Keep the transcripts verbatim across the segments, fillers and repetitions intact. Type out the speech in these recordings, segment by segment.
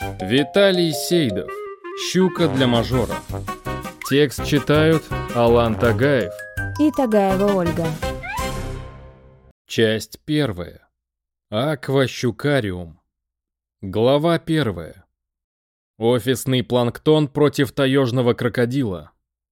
Виталий Сейдов. Щука для мажора. Текст читают Алан Тагаев и Тагаева Ольга. Часть первая. Акващукариум. Глава первая. Офисный планктон против таежного крокодила.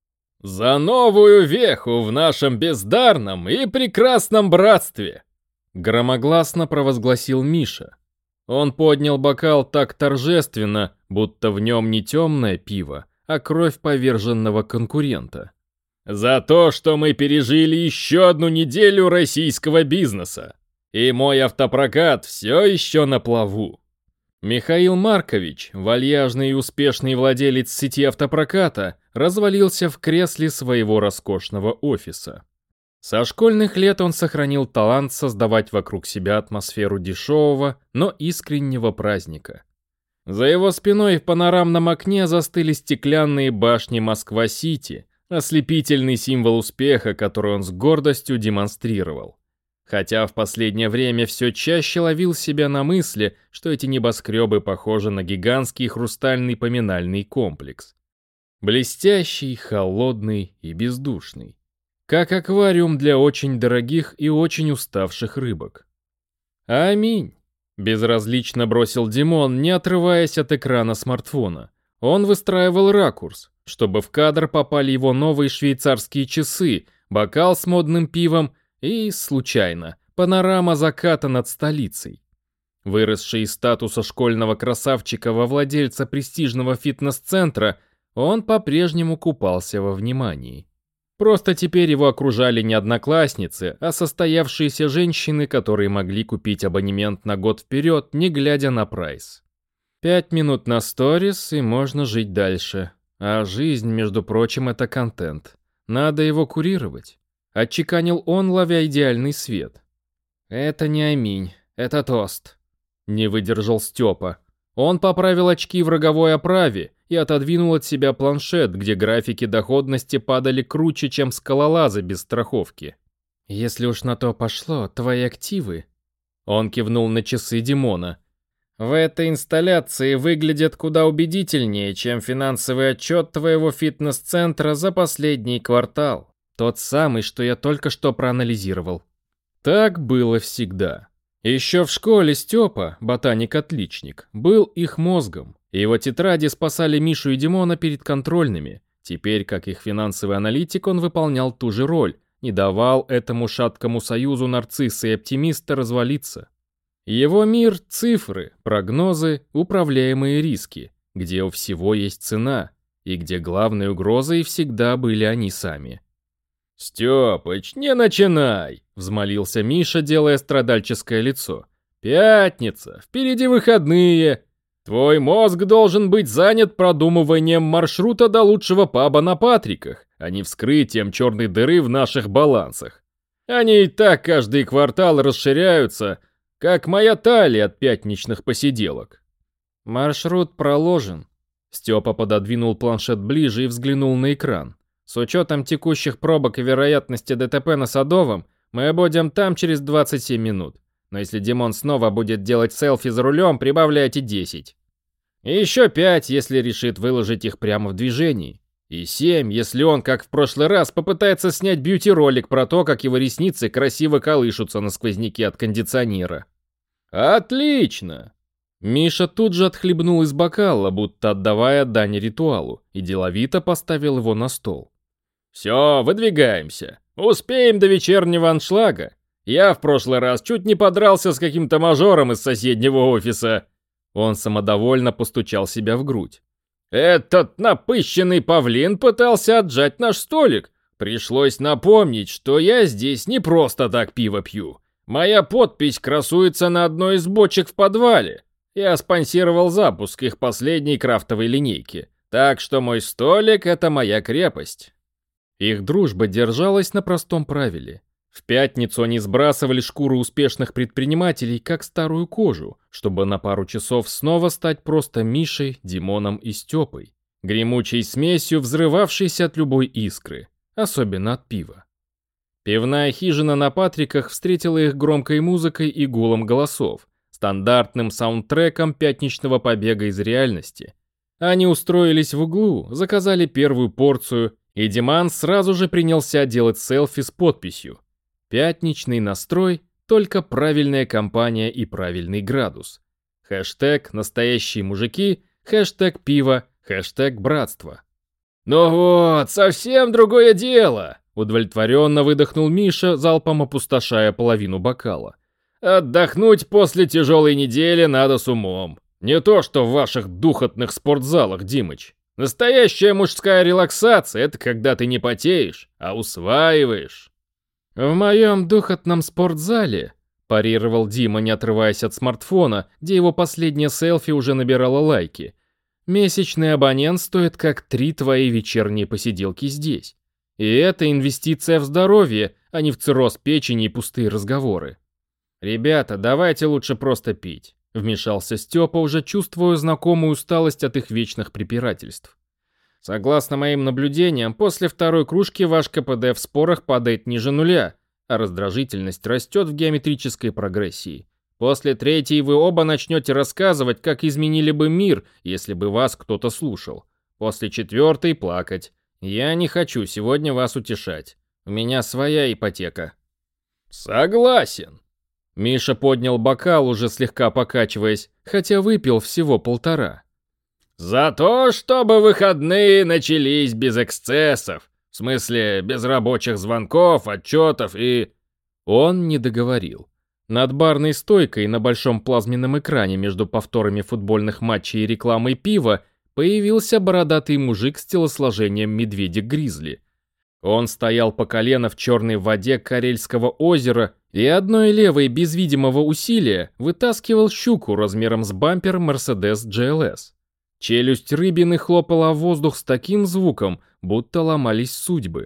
«За новую веху в нашем бездарном и прекрасном братстве!» Громогласно провозгласил Миша. Он поднял бокал так торжественно, будто в нем не темное пиво, а кровь поверженного конкурента. «За то, что мы пережили еще одну неделю российского бизнеса, и мой автопрокат все еще на плаву». Михаил Маркович, вальяжный и успешный владелец сети автопроката, развалился в кресле своего роскошного офиса. Со школьных лет он сохранил талант создавать вокруг себя атмосферу дешевого, но искреннего праздника. За его спиной в панорамном окне застыли стеклянные башни Москва-Сити, ослепительный символ успеха, который он с гордостью демонстрировал. Хотя в последнее время все чаще ловил себя на мысли, что эти небоскребы похожи на гигантский хрустальный поминальный комплекс. Блестящий, холодный и бездушный. Как аквариум для очень дорогих и очень уставших рыбок. «Аминь», — безразлично бросил Димон, не отрываясь от экрана смартфона. Он выстраивал ракурс, чтобы в кадр попали его новые швейцарские часы, бокал с модным пивом и, случайно, панорама заката над столицей. Выросший из статуса школьного красавчика во владельца престижного фитнес-центра, он по-прежнему купался во внимании. Просто теперь его окружали не одноклассницы, а состоявшиеся женщины, которые могли купить абонемент на год вперед, не глядя на прайс. Пять минут на сторис, и можно жить дальше. А жизнь, между прочим, это контент. Надо его курировать. Отчеканил он, ловя идеальный свет. «Это не аминь, это тост», — не выдержал Степа. Он поправил очки в роговой оправе и отодвинул от себя планшет, где графики доходности падали круче, чем скалолазы без страховки. «Если уж на то пошло, твои активы...» Он кивнул на часы Димона. «В этой инсталляции выглядят куда убедительнее, чем финансовый отчет твоего фитнес-центра за последний квартал. Тот самый, что я только что проанализировал». Так было всегда. Еще в школе Степа, ботаник-отличник, был их мозгом. Его тетради спасали Мишу и Димона перед контрольными. Теперь, как их финансовый аналитик, он выполнял ту же роль, не давал этому шаткому союзу нарцисса и оптимиста развалиться. Его мир – цифры, прогнозы, управляемые риски, где у всего есть цена, и где главной угрозой всегда были они сами. «Стёпыч, не начинай!» — взмолился Миша, делая страдальческое лицо. «Пятница, впереди выходные. Твой мозг должен быть занят продумыванием маршрута до лучшего паба на Патриках, а не вскрытием черной дыры в наших балансах. Они и так каждый квартал расширяются, как моя талия от пятничных посиделок». «Маршрут проложен». Степа пододвинул планшет ближе и взглянул на экран. «С учетом текущих пробок и вероятности ДТП на Садовом, мы будем там через двадцать семь минут. Но если Димон снова будет делать селфи за рулем, прибавляйте десять. И еще пять, если решит выложить их прямо в движении. И семь, если он, как в прошлый раз, попытается снять бьюти-ролик про то, как его ресницы красиво колышутся на сквозняке от кондиционера». «Отлично!» Миша тут же отхлебнул из бокала, будто отдавая дань ритуалу, и деловито поставил его на стол. «Все, выдвигаемся. Успеем до вечернего аншлага. Я в прошлый раз чуть не подрался с каким-то мажором из соседнего офиса». Он самодовольно постучал себя в грудь. «Этот напыщенный павлин пытался отжать наш столик. Пришлось напомнить, что я здесь не просто так пиво пью. Моя подпись красуется на одной из бочек в подвале. Я спонсировал запуск их последней крафтовой линейки. Так что мой столик — это моя крепость». Их дружба держалась на простом правиле. В пятницу они сбрасывали шкуру успешных предпринимателей как старую кожу, чтобы на пару часов снова стать просто Мишей, Димоном и Степой, гремучей смесью, взрывавшейся от любой искры, особенно от пива. Пивная хижина на Патриках встретила их громкой музыкой и гулом голосов, стандартным саундтреком пятничного побега из реальности. Они устроились в углу, заказали первую порцию, и Диман сразу же принялся делать селфи с подписью: «Пятничный настрой, только правильная компания и правильный градус». Хэштег «Настоящие мужики», хэштег «Пиво», хэштег «Братство». «Ну вот, совсем другое дело!» — удовлетворенно выдохнул Миша, залпом опустошая половину бокала. «Отдохнуть после тяжелой недели надо с умом. Не то что в ваших духотных спортзалах, Димыч. Настоящая мужская релаксация — это когда ты не потеешь, а усваиваешь». «В моем духотном спортзале», — парировал Дима, не отрываясь от смартфона, где его последнее селфи уже набирало лайки, «месячный абонент стоит как три твои вечерние посиделки здесь. И это инвестиция в здоровье, а не в цирроз печени и пустые разговоры». «Ребята, давайте лучше просто пить», — вмешался Степа, уже чувствуя знакомую усталость от их вечных препирательств. «Согласно моим наблюдениям, после второй кружки ваш ка пэ дэ в спорах падает ниже нуля, а раздражительность растет в геометрической прогрессии. После третьей вы оба начнете рассказывать, как изменили бы мир, если бы вас кто-то слушал. После четвертой плакать. Я не хочу сегодня вас утешать. У меня своя ипотека». «Согласен». Миша поднял бокал, уже слегка покачиваясь, хотя выпил всего полтора. «За то, чтобы выходные начались без эксцессов, в смысле, без рабочих звонков, отчетов и...» Он не договорил. Над барной стойкой на большом плазменном экране между повторами футбольных матчей и рекламой пива появился бородатый мужик с телосложением медведя-гризли. Он стоял по колено в черной воде Карельского озера и одной левой без видимого усилия вытаскивал щуку размером с бампер Mercedes джи эл эс. Челюсть рыбины хлопала в воздух с таким звуком, будто ломались судьбы.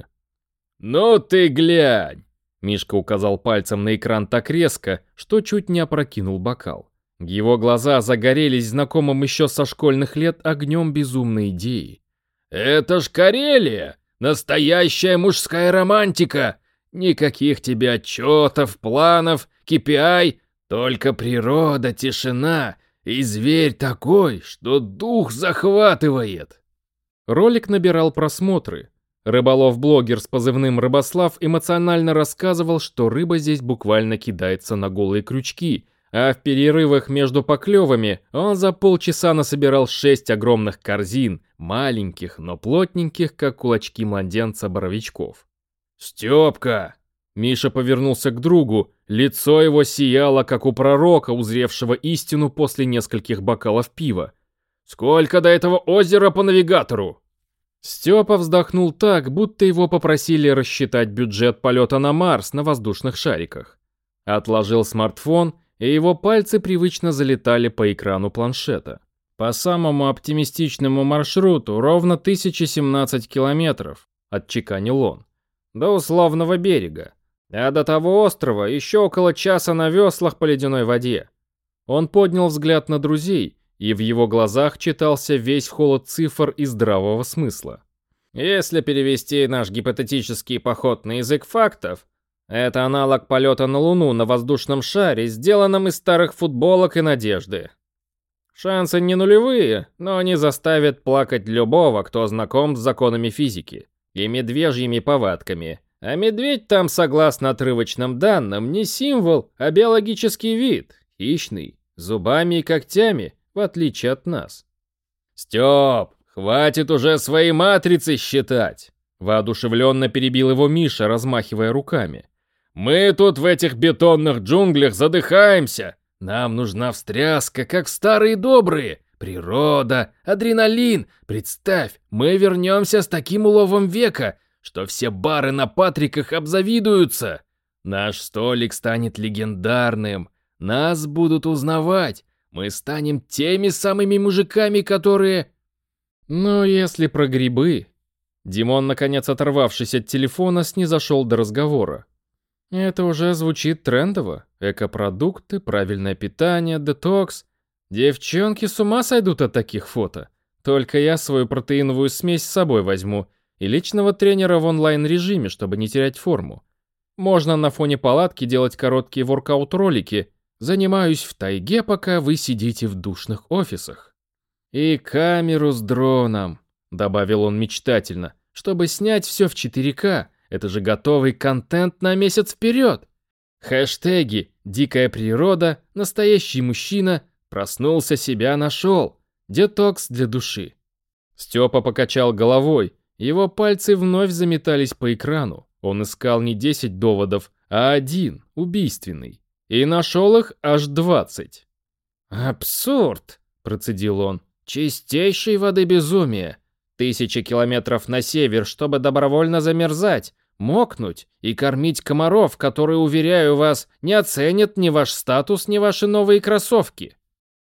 «Ну ты глянь!» Мишка указал пальцем на экран так резко, что чуть не опрокинул бокал. Его глаза загорелись знакомым еще со школьных лет огнем безумной идеи. «Это ж Карелия! Настоящая мужская романтика! Никаких тебе отчетов, планов, кей пи ай, только природа, тишина и зверь такой, что дух захватывает!» Ролик набирал просмотры. Рыболов-блогер с позывным «Рыбослав» эмоционально рассказывал, что рыба здесь буквально кидается на голые крючки, а в перерывах между поклевами он за полчаса насобирал шесть огромных корзин, маленьких, но плотненьких, как кулачки младенца, боровичков. «Степка!» Миша повернулся к другу, лицо его сияло, как у пророка, узревшего истину после нескольких бокалов пива. «Сколько до этого озера по навигатору?» Степа вздохнул так, будто его попросили рассчитать бюджет полета на Марс на воздушных шариках. Отложил смартфон, и его пальцы привычно залетали по экрану планшета. «По самому оптимистичному маршруту ровно тысяча семнадцать километров», — отчеканил он, — «до условного берега. А до того острова еще около часа на веслах по ледяной воде». Он поднял взгляд на друзей, и в его глазах читался весь холод цифр и здравого смысла. «Если перевести наш гипотетический поход на язык фактов, это аналог полета на Луну на воздушном шаре, сделанном из старых футболок и надежды. Шансы не нулевые, но они заставят плакать любого, кто знаком с законами физики и медвежьими повадками. А медведь там, согласно отрывочным данным, не символ, а биологический вид, хищный, зубами и когтями, в отличие от нас». «Степ, хватит уже свои матрицы считать!» Воодушевленно перебил его Миша, размахивая руками. «Мы тут в этих бетонных джунглях задыхаемся. Нам нужна встряска, как старые добрые. Природа, адреналин. Представь, мы вернемся с таким уловом века, что все бары на Патриках обзавидуются. Наш столик станет легендарным. Нас будут узнавать. Мы станем теми самыми мужиками, которые...» «Ну, если про грибы...» Димон, наконец оторвавшись от телефона, снизошел до разговора. «Это уже звучит трендово. Экопродукты, правильное питание, детокс. Девчонки с ума сойдут от таких фото. Только я свою протеиновую смесь с собой возьму и личного тренера в онлайн-режиме, чтобы не терять форму. Можно на фоне палатки делать короткие воркаут-ролики, Занимаюсь в тайге, пока вы сидите в душных офисах. И камеру с дроном, добавил он мечтательно, чтобы снять все в четыре ка. Это же готовый контент на месяц вперед. Хэштеги «Дикая природа», «Настоящий мужчина», «Проснулся, себя нашел», «Детокс для души». Степа покачал головой, его пальцы вновь заметались по экрану. Он искал не десять доводов, а один, убийственный. И нашел их аж двадцать. «Абсурд!» – процедил он. «Чистейшей воды безумие. Тысячи километров на север, чтобы добровольно замерзать, мокнуть и кормить комаров, которые, уверяю вас, не оценят ни ваш статус, ни ваши новые кроссовки».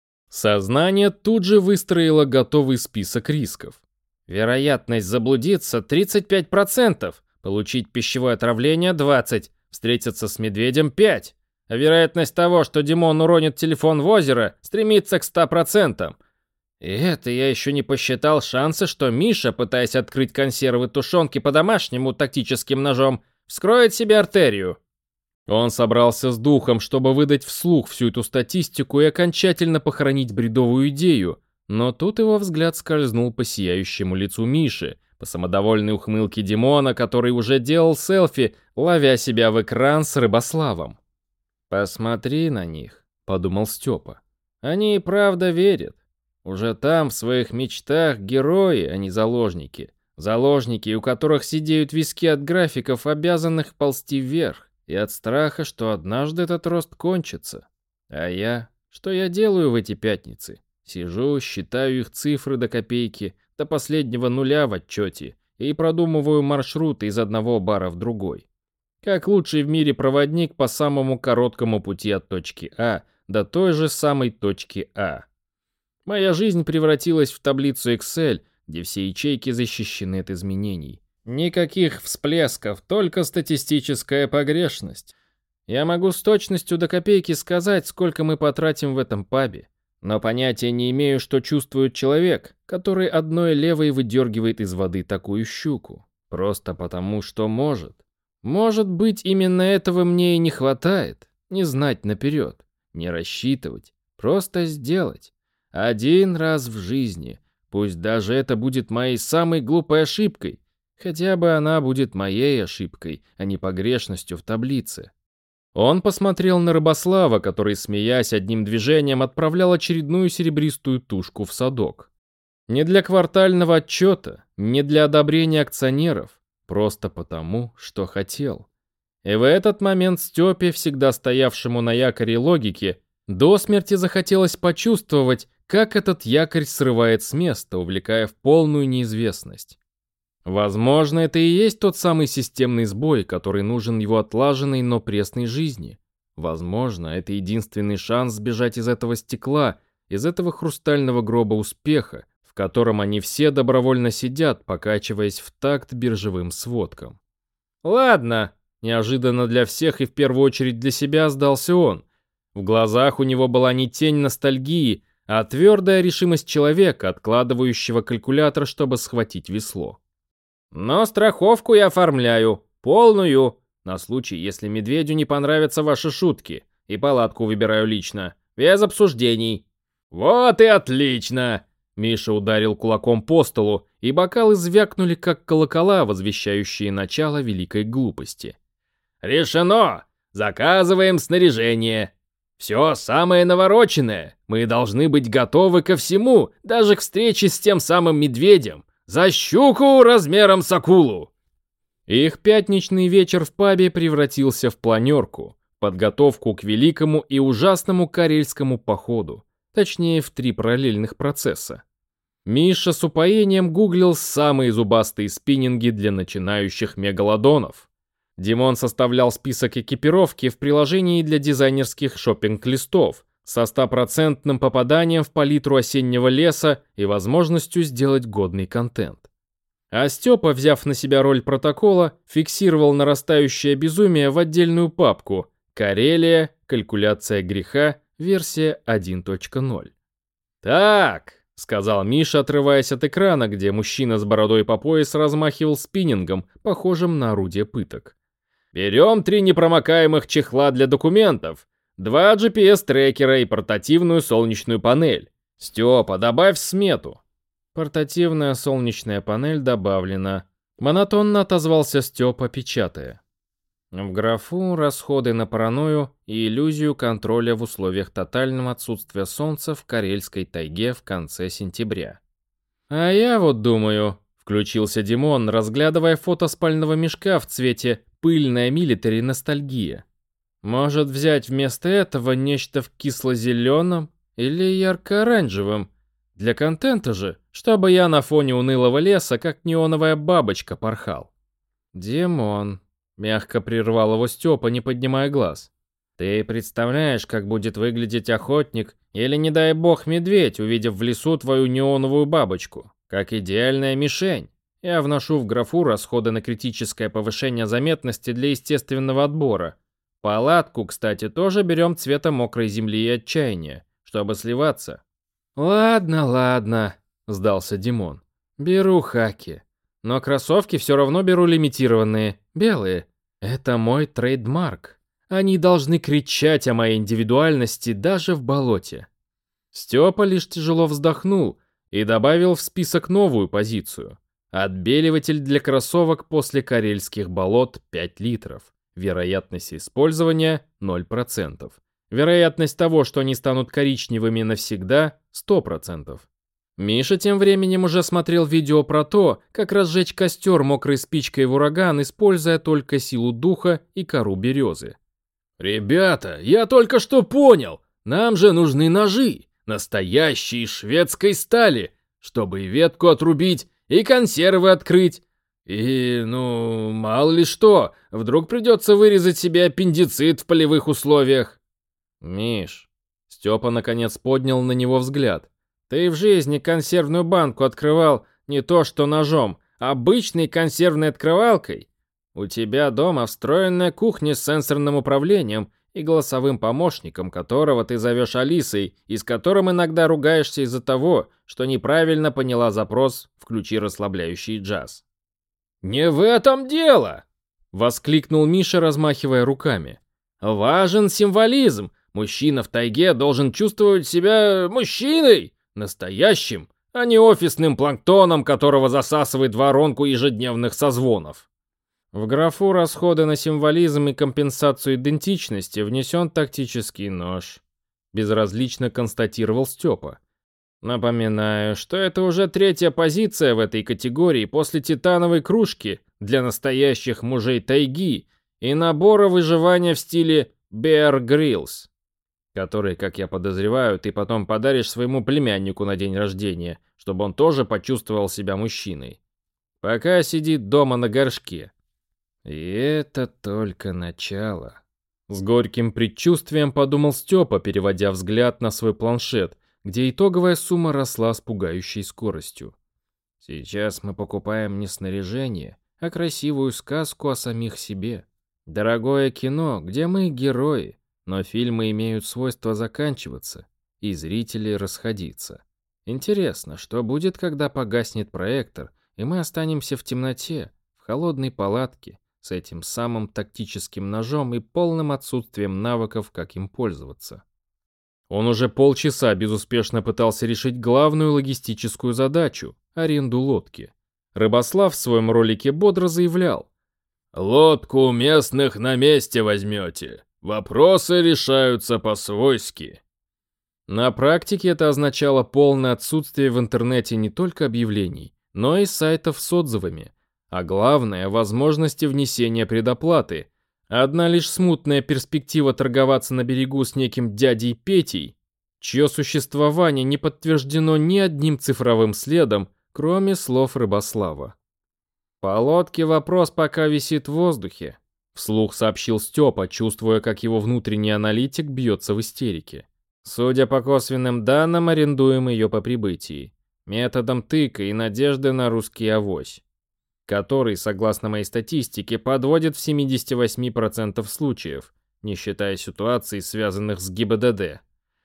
Сознание тут же выстроило готовый список рисков. Вероятность заблудиться тридцать пять процентов, получить пищевое отравление двадцать процентов, встретиться с медведем пять процентов. А вероятность того, что Димон уронит телефон в озеро, стремится к ста процентам. И это я еще не посчитал шансы, что Миша, пытаясь открыть консервы тушенки по-домашнему тактическим ножом, вскроет себе артерию. Он собрался с духом, чтобы выдать вслух всю эту статистику и окончательно похоронить бредовую идею, но тут его взгляд скользнул по сияющему лицу Миши, по самодовольной ухмылке Димона, который уже делал селфи, ловя себя в экран с Рыбославом. «Посмотри на них», — подумал Степа. «Они и правда верят. Уже там, в своих мечтах, герои, а не заложники. Заложники, у которых сидеют виски от графиков, обязанных ползти вверх, и от страха, что однажды этот рост кончится. А я? Что я делаю в эти пятницы? Сижу, считаю их цифры до копейки, до последнего нуля в отчете, и продумываю маршруты из одного бара в другой. Как лучший в мире проводник по самому короткому пути от точки А до той же самой точки А. Моя жизнь превратилась в таблицу Excel, где все ячейки защищены от изменений. Никаких всплесков, только статистическая погрешность. Я могу с точностью до копейки сказать, сколько мы потратим в этом пабе, но понятия не имею, что чувствует человек, который одной левой выдергивает из воды такую щуку. Просто потому, что может. Может быть, именно этого мне и не хватает. Не знать наперед, не рассчитывать, просто сделать. Один раз в жизни. Пусть даже это будет моей самой глупой ошибкой. Хотя бы она будет моей ошибкой, а не погрешностью в таблице. Он посмотрел на Рыбослава, который, смеясь, одним движением отправлял очередную серебристую тушку в садок. Не для квартального отчета, не для одобрения акционеров, просто потому, что хотел. И в этот момент Степе, всегда стоявшему на якоре логики, до смерти захотелось почувствовать, как этот якорь срывает с места, увлекая в полную неизвестность. Возможно, это и есть тот самый системный сбой, который нужен его отлаженной, но пресной жизни. Возможно, это единственный шанс сбежать из этого стекла, из этого хрустального гроба успеха, в котором они все добровольно сидят, покачиваясь в такт биржевым сводкам. «Ладно», — неожиданно для всех и в первую очередь для себя сдался он. В глазах у него была не тень ностальгии, а твердая решимость человека, откладывающего калькулятор, чтобы схватить весло. «Но страховку я оформляю, полную, на случай, если медведю не понравятся ваши шутки, и палатку выбираю лично, без обсуждений». «Вот и отлично!» Миша ударил кулаком по столу, и бокалы звякнули, как колокола, возвещающие начало великой глупости. «Решено! Заказываем снаряжение. Все самое навороченное. Мы должны быть готовы ко всему, даже к встрече с тем самым медведем. За щуку размером с акулу!» Их пятничный вечер в пабе превратился в планерку, подготовку к великому и ужасному карельскому походу, точнее в три параллельных процесса. Миша с упоением гуглил самые зубастые спиннинги для начинающих мегалодонов. Димон составлял список экипировки в приложении для дизайнерских шопинг-листов со стопроцентным попаданием в палитру осеннего леса и возможностью сделать годный контент. А Степа, взяв на себя роль протокола, фиксировал нарастающее безумие в отдельную папку «Карелия. Калькуляция греха. Версия один точка ноль». «Так», — сказал Миша, отрываясь от экрана, где мужчина с бородой по пояс размахивал спиннингом, похожим на орудие пыток. «Берем три непромокаемых чехла для документов. два джи пи эс-трекера и портативную солнечную панель. Степа, добавь в смету. Портативная солнечная панель добавлена. Монотонно отозвался Степа, печатая. В графу расходы на паранойю и иллюзию контроля в условиях тотального отсутствия солнца в Карельской тайге в конце сентября. А я вот думаю, включился Димон, разглядывая фото спального мешка в цвете пыльная милитари ностальгия. Может взять вместо этого нечто в кисло-зеленом или ярко-оранжевом? Для контента же, чтобы я на фоне унылого леса, как неоновая бабочка, порхал. Димон, мягко прервал его Степа, не поднимая глаз. Ты представляешь, как будет выглядеть охотник или, не дай бог, медведь, увидев в лесу твою неоновую бабочку, как идеальная мишень. Я вношу в графу расходы на критическое повышение заметности для естественного отбора. Палатку, кстати, тоже берем цвета мокрой земли и отчаяния, чтобы сливаться. Ладно, ладно, сдался Димон. Беру хаки. Но кроссовки все равно беру лимитированные, белые. Это мой трейдмарк. Они должны кричать о моей индивидуальности даже в болоте. Степа лишь тяжело вздохнул и добавил в список новую позицию. Отбеливатель для кроссовок после карельских болот пять литров. Вероятность использования ноль процентов. Вероятность того, что они станут коричневыми навсегда, сто процентов. Миша тем временем уже смотрел видео про то, как разжечь костер мокрой спичкой в ураган, используя только силу духа и кору березы. «Ребята, я только что понял, нам же нужны ножи, настоящие шведской стали, чтобы и ветку отрубить, и консервы открыть. И, ну, мало ли что, вдруг придется вырезать себе аппендицит в полевых условиях». «Миш», Степа наконец поднял на него взгляд, «ты в жизни консервную банку открывал не то что ножом, а обычной консервной открывалкой? У тебя дома встроенная кухня с сенсорным управлением и голосовым помощником, которого ты зовешь Алисой, и с которым иногда ругаешься из-за того, что неправильно поняла запрос «включи расслабляющий джаз». «Не в этом дело!» — воскликнул Миша, размахивая руками. «Важен символизм. Мужчина в тайге должен чувствовать себя мужчиной, настоящим, а не офисным планктоном, которого засасывает воронку ежедневных созвонов». В графу расходы на символизм и компенсацию идентичности внесен тактический нож. Безразлично констатировал Степа. Напоминаю, что это уже третья позиция в этой категории после титановой кружки для настоящих мужей тайги и набора выживания в стиле Bear Grylls, который, как я подозреваю, ты потом подаришь своему племяннику на день рождения, чтобы он тоже почувствовал себя мужчиной. Пока сидит дома на горшке. И это только начало. С горьким предчувствием подумал Степа, переводя взгляд на свой планшет, где итоговая сумма росла с пугающей скоростью. Сейчас мы покупаем не снаряжение, а красивую сказку о самих себе. Дорогое кино, где мы герои, но фильмы имеют свойство заканчиваться, и зрители расходиться. Интересно, что будет, когда погаснет проектор, и мы останемся в темноте, в холодной палатке, с этим самым тактическим ножом и полным отсутствием навыков, как им пользоваться. Он уже полчаса безуспешно пытался решить главную логистическую задачу – аренду лодки. Рыбослав в своем ролике бодро заявлял: «Лодку у местных на месте возьмете. Вопросы решаются по-свойски». На практике это означало полное отсутствие в интернете не только объявлений, но и сайтов с отзывами. А главное – возможности внесения предоплаты. Одна лишь смутная перспектива торговаться на берегу с неким дядей Петей, чье существование не подтверждено ни одним цифровым следом, кроме слов Рыбослава. «По лодке вопрос пока висит в воздухе», – вслух сообщил Степа, чувствуя, как его внутренний аналитик бьется в истерике. «Судя по косвенным данным, арендуем ее по прибытии. Методом тыка и надежды на русский авось, который, согласно моей статистике, подводит в семьдесят восемь процентов случаев, не считая ситуаций, связанных с ГИБДД.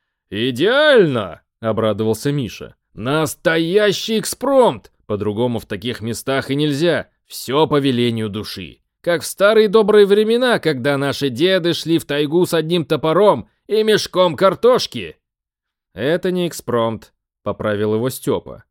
«Идеально!» — обрадовался Миша. «Настоящий экспромт! По-другому в таких местах и нельзя. Все по велению души. Как в старые добрые времена, когда наши деды шли в тайгу с одним топором и мешком картошки». «Это не экспромт», — поправил его Степа.